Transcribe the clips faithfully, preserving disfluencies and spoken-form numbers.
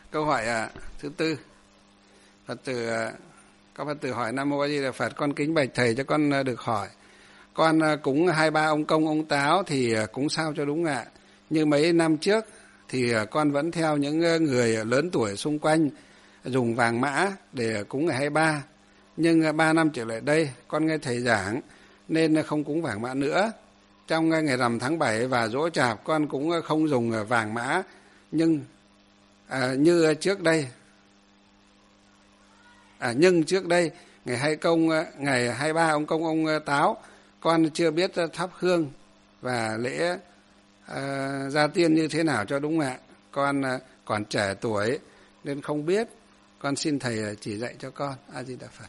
câu hỏi à, thứ tư. Phật tử à, có Phật tử hỏi: Nam mô A Di Đà Phật, con kính bạch thầy cho con à, được hỏi. Con à, cúng hai ba ông công ông táo thì à, cúng sao cho đúng ạ? Như mấy năm trước thì à, con vẫn theo những người lớn tuổi xung quanh dùng vàng mã để cúng ngày hai mươi ba. Nhưng à, ba năm trở lại đây con nghe thầy giảng nên không cúng vàng mã nữa. Trong ngày rằm tháng bảy và giỗ chạp con cũng không dùng vàng mã, nhưng à, như trước đây à, nhưng trước đây ngày hai công ngày hai mươi ba ông công ông táo con chưa biết thắp hương và lễ à, gia tiên như thế nào cho đúng ạ. Con à, còn trẻ tuổi nên không biết, con xin thầy chỉ dạy cho con. A Di Đà Phật.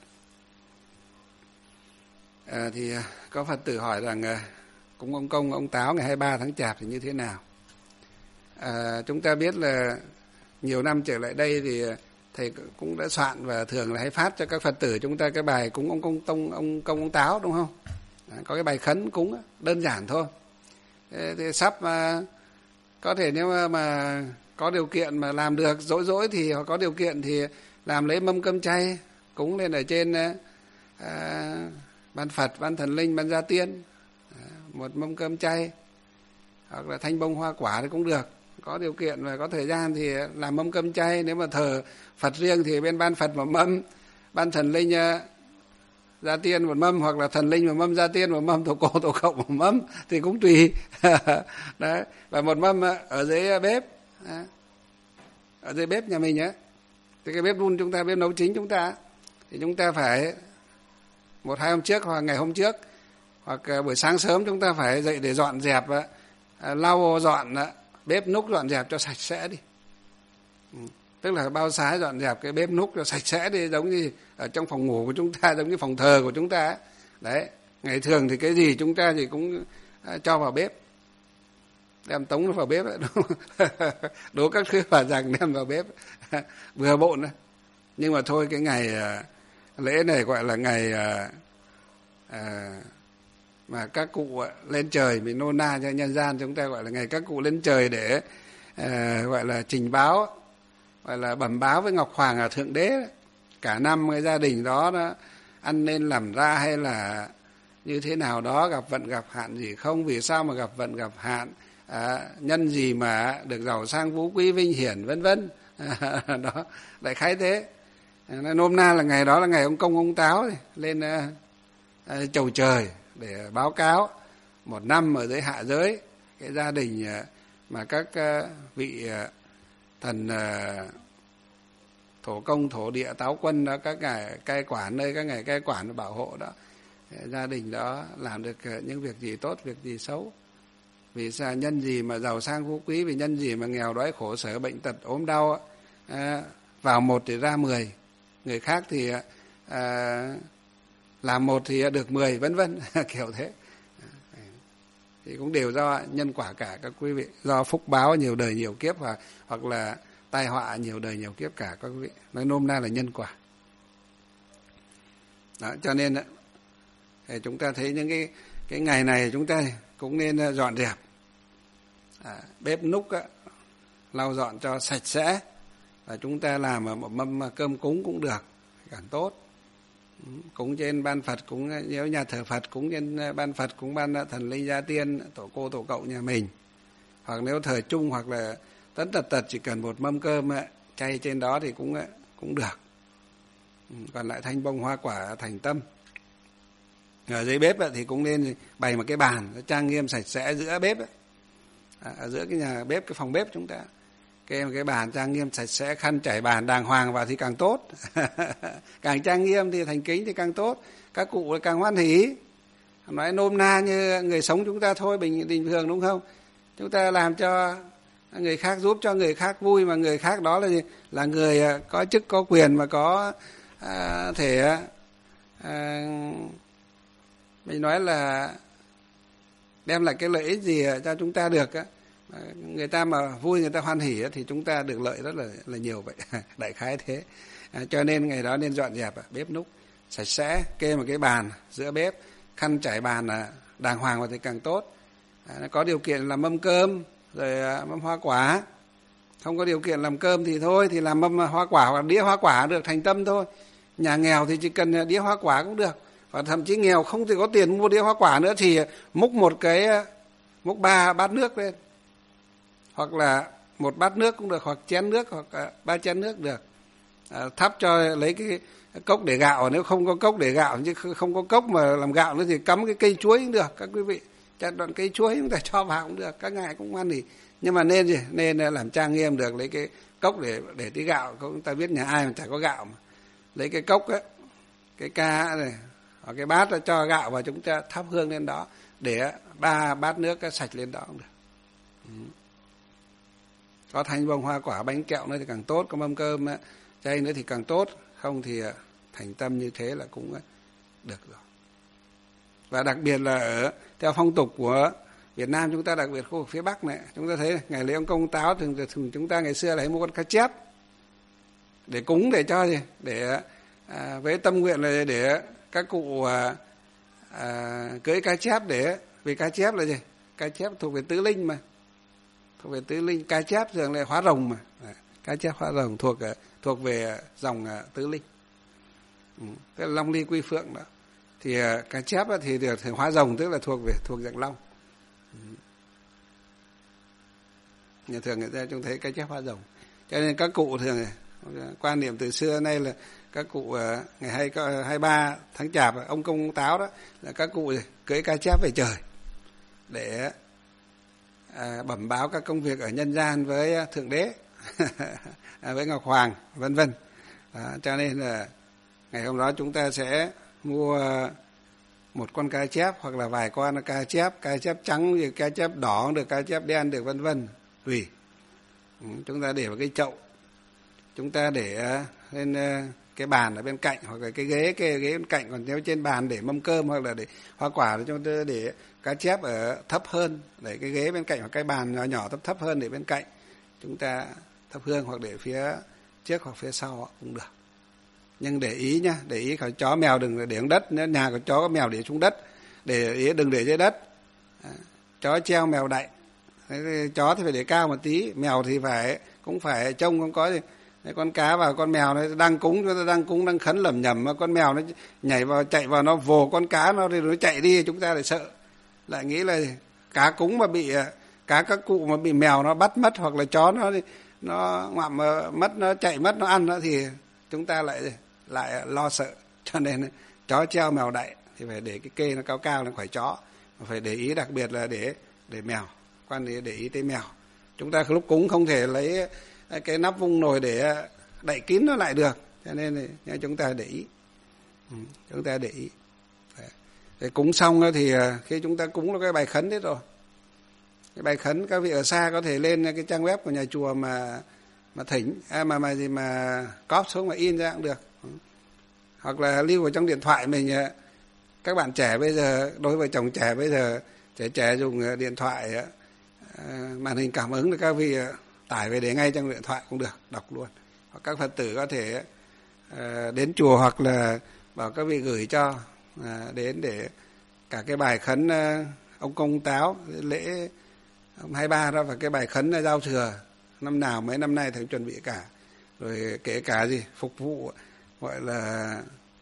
À, thì có Phật tử hỏi rằng à, cúng ông công ông táo ngày hai mươi ba tháng chạp thì như thế nào? À, chúng ta biết là nhiều năm trở lại đây thì thầy cũng đã soạn và thường là hay phát cho các Phật tử chúng ta cái bài cúng ông công tông ông công ông táo, đúng không? À, có cái bài khấn cúng đơn giản thôi. Thế, thì sắp mà có thể nếu mà, mà có điều kiện mà làm được dỗi dỗi thì hoặc có điều kiện thì làm lấy mâm cơm chay cúng lên ở trên à, ban Phật, ban thần linh, ban gia tiên, à, một mâm cơm chay hoặc là thanh bông hoa quả thì cũng được. Có điều kiện và có thời gian thì làm mâm cơm chay. Nếu mà thờ Phật riêng thì bên ban Phật một mâm, ban thần linh gia tiên một mâm, hoặc là thần linh một mâm, gia tiên một mâm, tổ cô tổ cộng một mâm thì cũng tùy. Đấy. Và một mâm ở dưới bếp, ở dưới bếp nhà mình nhé. Thì cái bếp đun chúng ta, bếp nấu chính chúng ta, thì chúng ta phải một hai hôm trước hoặc ngày hôm trước hoặc buổi sáng sớm chúng ta phải dậy để dọn dẹp, lau dọn bếp núc, dọn dẹp cho sạch sẽ đi. Ừ. Tức là bao sái dọn dẹp cái bếp núc cho sạch sẽ đi, giống như ở trong phòng ngủ của chúng ta, giống như phòng thờ của chúng ta. Đấy, ngày thường thì cái gì chúng ta thì cũng cho vào bếp, đem tống nó vào bếp ấy, đúng không? Đố các thứ bà rằng đem vào bếp vừa bộn đấy. Nhưng mà thôi, cái ngày lễ này gọi là ngày à, à, mà các cụ lên trời, mình nôm na cho nhân gian chúng ta gọi là ngày các cụ lên trời để à, gọi là trình báo, gọi là bẩm báo với Ngọc Hoàng ở Thượng Đế. Cả năm cái gia đình đó nó ăn nên làm ra hay là như thế nào đó, gặp vận gặp hạn gì không, vì sao mà gặp vận gặp hạn, à, nhân gì mà được giàu sang phú quý vinh hiển vân vân. Đó, đại khái thế. À, nôm na là ngày đó là ngày ông công ông táo lên à, à, chầu trời để báo cáo một năm ở dưới hạ giới cái gia đình mà các vị thần thổ công thổ địa táo quân đó, các ngài cai quản nơi các ngài cai quản bảo hộ đó, gia đình đó làm được những việc gì tốt, việc gì xấu, vì sao nhân gì mà giàu sang phú quý, vì nhân gì mà nghèo đói khổ sở bệnh tật ốm đau, à, vào một thì ra mười, người khác thì à, làm một thì được mười, vân vân. Kiểu thế. Thì cũng đều do nhân quả cả các quý vị, do phúc báo nhiều đời nhiều kiếp, và hoặc là tai họa nhiều đời nhiều kiếp cả các quý vị. Nói nôm na là nhân quả. Đó, cho nên thì chúng ta thấy những cái cái ngày này chúng ta cũng nên dọn dẹp à, bếp núc á, lau dọn cho sạch sẽ, và chúng ta làm một mâm cơm cúng cũng được, càng tốt. Cúng trên ban Phật, cúng nếu nhà thờ Phật cúng trên ban Phật, cúng ban thần linh gia tiên, tổ cô tổ cậu nhà mình, hoặc nếu thờ chung hoặc là tất tật tật chỉ cần một mâm cơm chay trên đó thì cũng cũng được. Còn lại thanh bông hoa quả thành tâm. Ở dưới bếp thì cũng nên bày một cái bàn trang nghiêm sạch sẽ giữa bếp, ở giữa cái nhà bếp, cái phòng bếp chúng ta, cái cái bàn trang nghiêm sạch sẽ, khăn trải bàn đàng hoàng vào thì càng tốt. Càng trang nghiêm thì thành kính thì càng tốt, các cụ càng hoan hỉ. Nói nôm na như người sống chúng ta thôi, bình bình thường, đúng không? Chúng ta làm cho người khác, giúp cho người khác vui, mà người khác đó là gì? Là người có chức có quyền mà có à, thể à, mình nói là đem lại cái lợi ích gì cho chúng ta được á. Người ta mà vui, người ta hoan hỉ thì chúng ta được lợi rất là là nhiều vậy. Đại khái thế. À, cho nên ngày đó nên dọn dẹp bếp núc sạch sẽ, kê một cái bàn giữa bếp, khăn trải bàn là đàng hoàng và thì càng tốt. À, có điều kiện là mâm cơm, rồi mâm hoa quả, Không có điều kiện làm cơm thì thôi, thì làm mâm hoa quả hoặc đĩa hoa quả được, thành tâm thôi. Nhà nghèo thì chỉ cần đĩa hoa quả cũng được. Và thậm chí nghèo không thể có tiền mua đĩa hoa quả nữa thì múc một cái, múc ba bát nước lên. Hoặc là một bát nước cũng được, hoặc chén nước, hoặc ba chén nước được. À, thắp cho lấy cái cốc để gạo, nếu không có cốc để gạo, chứ không có cốc mà làm gạo nữa thì cắm cái cây chuối cũng được các quý vị. Chặt đoạn cây chuối chúng ta cho vào cũng được, các ngài cũng ăn thì. Nhưng mà nên gì? Nên làm trang nghiêm được, lấy cái cốc để để tí gạo. Chúng ta biết nhà ai mà chả có gạo mà. Lấy cái cốc ấy, cái ca này, hoặc cái bát cho gạo và chúng ta thắp hương lên đó, để ba bát nước sạch lên đó cũng được. Ừ. Có thanh bông hoa quả bánh kẹo nữa thì càng tốt, có mâm cơm chay nữa thì càng tốt. Không thì thành tâm như thế là cũng được rồi. Và đặc biệt là ở theo phong tục của Việt Nam chúng ta, đặc biệt khu vực phía Bắc này, chúng ta thấy này, ngày lễ ông Công Táo thường, thường chúng ta ngày xưa là mua con cá chép để cúng, để cho gì, để à, với tâm nguyện là để các cụ à, à, cưới cá chép, để vì cá chép là gì, cá chép thuộc về tứ linh mà, thuộc về tứ linh. Cá chép thường là hóa rồng mà, à, cá chép hóa rồng thuộc thuộc về dòng tứ linh, ừ, tức là long ly quy phượng đó. Thì à, cá chép thì được hóa rồng, tức là thuộc về thuộc dạng long. Nhà thường người ta chúng thấy cá chép hóa rồng, cho nên các cụ thường quan niệm từ xưa nay là các cụ ngày hai hai ba tháng chạp ông Công Táo đó là các cụ cưỡi cá chép về trời để à, bẩm báo các công việc ở nhân gian với thượng đế với Ngọc Hoàng vân vân. Cho nên là ngày hôm đó chúng ta sẽ mua một con cá chép hoặc là vài con cá chép, cá chép trắng, cá chép đỏ được, cá chép đen được, vân vân, tùy. Ừ, chúng ta để vào cái chậu, chúng ta để lên cái bàn ở bên cạnh, hoặc là cái ghế cái ghế bên cạnh. Còn nếu trên bàn để mâm cơm hoặc là để hoa quả thì chúng ta để cá chép ở thấp hơn, để cái ghế bên cạnh hoặc cái bàn nhỏ nhỏ thấp thấp hơn để bên cạnh chúng ta thắp hương, hoặc để phía trước hoặc phía sau cũng được. Nhưng để ý nhá, để ý khỏi chó mèo đừng để xuống đất. Nếu nhà có chó có mèo để xuống đất, để ý đừng để dưới đất. À, chó treo mèo đậy. Thế, chó thì phải để cao một tí, mèo thì phải cũng phải trông không có gì. Đấy, con cá và con mèo nó đang cúng, chúng ta đang cúng đang khấn lẩm nhẩm mà con mèo nó nhảy vào chạy vào nó vồ con cá nó thì nó chạy đi, chúng ta lại sợ, lại nghĩ là cá cúng mà bị cá các cụ mà bị mèo nó bắt mất, hoặc là chó nó nó ngoạm mất, nó chạy mất, nó ăn nó thì chúng ta lại lại lo sợ. Cho nên chó treo mèo đậy thì phải để cái kê nó cao cao, nó khỏi chó. Phải để ý đặc biệt là để để mèo, quan để để ý tới mèo. Chúng ta lúc cúng không thể lấy cái nắp vung nồi để đậy kín nó lại được, cho nên là chúng ta để ý, ừ, chúng ta để ý. Để cúng xong thì khi chúng ta cúng là cái bài khấn đấy rồi. Cái bài khấn các vị ở xa có thể lên cái trang web của nhà chùa mà mà thỉnh à, mà mà gì mà cóp xuống mà in ra cũng được, hoặc là lưu vào trong điện thoại mình. Các bạn trẻ bây giờ, đối với chồng trẻ bây giờ, trẻ trẻ dùng điện thoại màn hình cảm ứng thì các vị tải về để ngay trong điện thoại cũng được, đọc luôn. Hoặc các Phật tử có thể đến chùa hoặc là bảo các vị gửi cho đến để cả cái bài khấn ông Công Táo lễ ông hai ba đó, và cái bài khấn giao thừa năm nào mấy năm nay thầy chuẩn bị cả, rồi kể cả gì phục vụ gọi là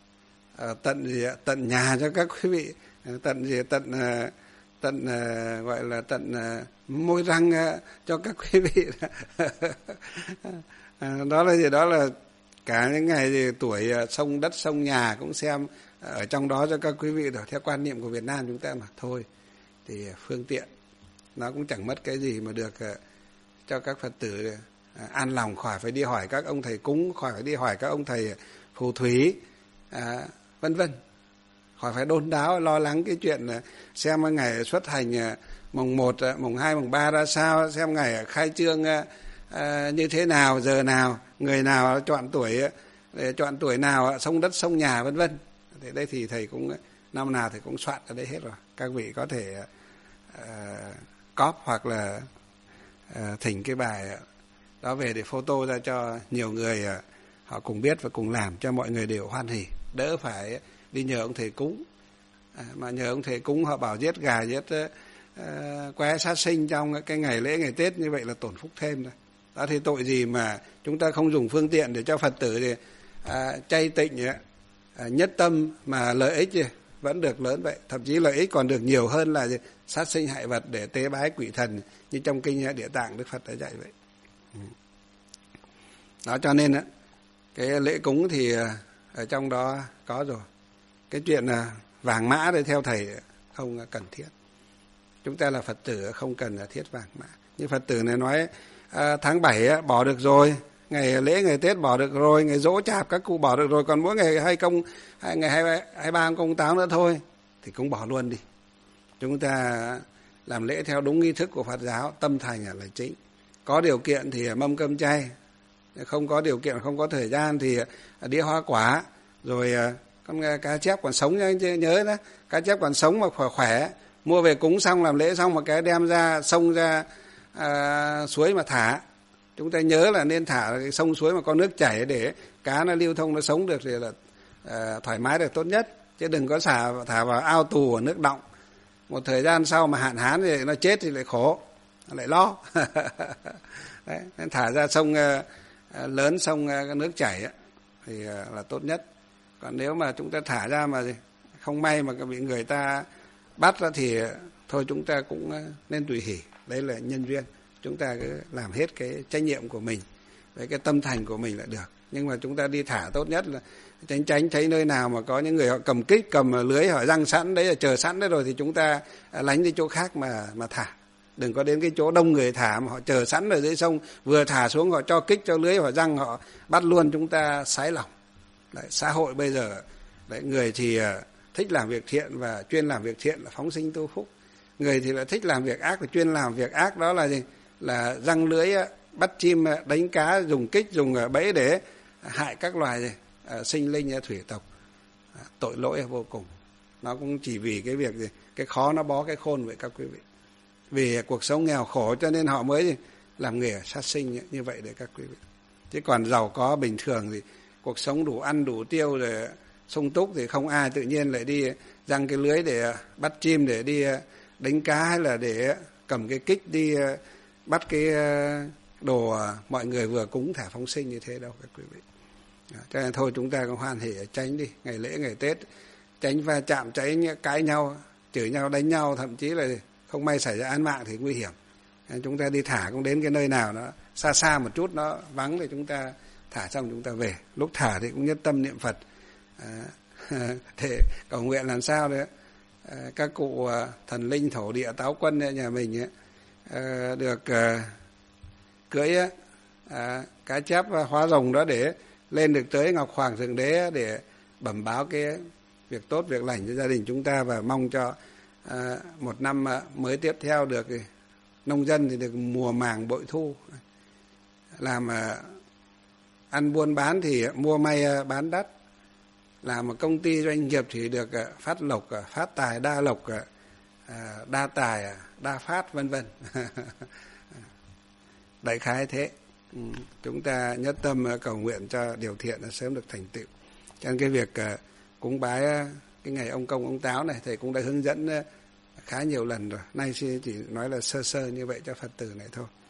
uh, tận gì tận nhà cho các quý vị, tận gì tận uh, tận uh, gọi là tận uh, môi răng uh, cho các quý vị. uh, đó là gì, đó là cả những ngày gì tuổi uh, sông đất sông nhà cũng xem ở trong đó cho các quý vị được, theo quan niệm của Việt Nam chúng ta mà thôi. Thì phương tiện nó cũng chẳng mất cái gì mà được uh, cho các Phật tử uh, an lòng, khỏi phải đi hỏi các ông thầy cúng, khỏi phải đi hỏi các ông thầy phù thủy, uh, vân vân, khỏi phải đôn đáo lo lắng cái chuyện uh, xem ngày xuất hành uh, mùng một, uh, mùng hai, mùng ba ra sao, xem ngày khai trương uh, uh, như thế nào, giờ nào, người nào chọn tuổi uh, chọn tuổi nào, sông đất sông nhà vân vân. Thế đây thì thầy cũng năm nào thầy cũng soạn ở đây hết rồi, các vị có thể uh, cóp hoặc là uh, thỉnh cái bài đó về để photo ra cho nhiều người uh, họ cùng biết và cùng làm, cho mọi người đều hoan hỉ, đỡ phải đi nhờ ông thầy cúng. À, mà nhờ ông thầy cúng họ bảo giết gà giết uh, que sát sinh trong cái ngày lễ ngày Tết như vậy là tổn phúc thêm rồi, Đó thì tội gì mà chúng ta không dùng phương tiện để cho Phật tử thì à, chay tịnh à, nhất tâm mà lợi ích gì vẫn được lớn vậy, thậm chí lợi ích còn được nhiều hơn là gì? Sát sinh hại vật để tế bái quỷ thần như trong kinh Địa Tạng Đức Phật đã dạy vậy. Đó cho nên á, cái lễ cúng thì ở trong đó có rồi. Cái chuyện là vàng mã để theo thầy không cần thiết. Chúng ta là Phật tử không cần thiết vàng mã. Như Phật tử này nói à, tháng bảy á, bỏ được rồi, ngày lễ ngày Tết bỏ được rồi, ngày Dỗ Chạp các cụ bỏ được rồi, còn mỗi ngày hai công ngày hai hai ba công táo nữa thôi thì cũng bỏ luôn đi. Chúng ta làm lễ theo đúng nghi thức của Phật giáo, tâm thành là chính. Có điều kiện thì mâm cơm chay, không có điều kiện không có thời gian thì đĩa hoa quả, rồi con cá chép còn sống nhớ đó, cá chép còn sống mà khỏe khỏe, mua về cúng xong làm lễ xong mà cái đem ra sông ra à, suối mà thả. Chúng ta nhớ là nên thả cái sông suối mà có nước chảy để cá nó lưu thông nó sống được thì là à, thoải mái được tốt nhất, chứ đừng có xả thả vào ao tù ở nước đọng. Một thời gian sau mà hạn hán thì nó chết thì lại khổ, lại lo. Đấy, nên thả ra sông à, lớn, sông à, nước chảy á, thì à, là tốt nhất. Còn nếu mà chúng ta thả ra mà không may mà bị người ta bắt ra thì thôi chúng ta cũng nên tùy hỷ. Đấy là nhân duyên. Chúng ta cứ làm hết cái trách nhiệm của mình với cái tâm thành của mình là được. Nhưng mà chúng ta đi thả tốt nhất là tránh tránh thấy nơi nào mà có những người họ cầm kích, cầm lưới họ răng sẵn đấy, là chờ sẵn đấy rồi thì chúng ta lánh đi chỗ khác mà mà thả. Đừng có đến cái chỗ đông người thả mà họ chờ sẵn ở dưới sông, vừa thả xuống họ cho kích cho lưới, họ răng họ bắt luôn, chúng ta sái lòng. Đấy, xã hội bây giờ đấy, người thì thích làm việc thiện và chuyên làm việc thiện là phóng sinh tu phúc. Người thì lại thích làm việc ác và chuyên làm việc ác, đó là gì? Là răng lưới bắt chim, đánh cá, dùng kích, dùng bẫy để hại các loài gì? À, sinh linh thủy tộc. À, tội lỗi vô cùng. Nó cũng chỉ vì cái việc gì? Cái khó nó bó cái khôn vậy các quý vị. Vì cuộc sống nghèo khổ cho nên họ mới gì? Làm nghề sát sinh như vậy để các quý vị. Chứ còn giàu có bình thường thì cuộc sống đủ ăn đủ tiêu rồi sung túc thì không ai tự nhiên lại đi giăng cái lưới để bắt chim, để đi đánh cá, hay là để cầm cái kích đi bắt cái đồ mọi người vừa cúng thả phóng sinh như thế đâu các quý vị. Cho nên thôi chúng ta cũng hoan hỉ tránh đi, ngày lễ ngày Tết tránh va chạm, tránh cãi nhau, chửi nhau, đánh nhau, thậm chí là không may xảy ra án mạng thì nguy hiểm. Nên chúng ta đi thả cũng đến cái nơi nào nó xa xa một chút, nó vắng thì chúng ta thả xong chúng ta về. Lúc thả thì cũng nhất tâm niệm Phật à, để cầu nguyện làm sao đấy à, các cụ thần linh thổ địa táo quân nhà mình ấy, à, được à, cưỡi à, cá chép hóa rồng đó để lên được tới Ngọc Hoàng Thượng Đế để bẩm báo cái việc tốt việc lành cho gia đình chúng ta, và mong cho à, một năm mới tiếp theo được nông dân thì được mùa màng bội thu, làm à, ăn buôn bán thì mua may bán đắt, làm một công ty doanh nghiệp thì được phát lộc, phát tài, đa lộc, đa tài, đa phát, vân vân. Đại khái thế. Chúng ta nhất tâm cầu nguyện cho điều thiện nó sớm được thành tựu. Cho nên cái việc cúng bái cái ngày ông Công ông Táo này thầy cũng đã hướng dẫn khá nhiều lần rồi. Nay chỉ nói là sơ sơ như vậy cho Phật tử này thôi.